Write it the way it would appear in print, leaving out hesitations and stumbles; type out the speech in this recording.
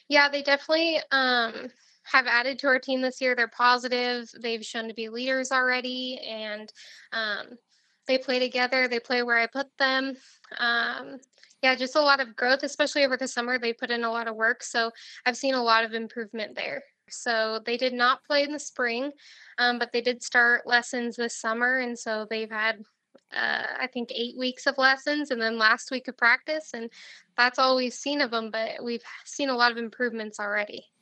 Yeah, they definitely have added to our team this year. They're positive. They've shown to be leaders already, and um, they play together. They play where I put them. Um, yeah, just a lot of growth, especially over the summer. They put in a lot of work, so I've seen a lot of improvement there. So they did not play in the spring, but they did start lessons this summer, and so they've had I think 8 weeks of lessons, and then last week of practice, and that's all we've seen of them, but we've seen a lot of improvements already.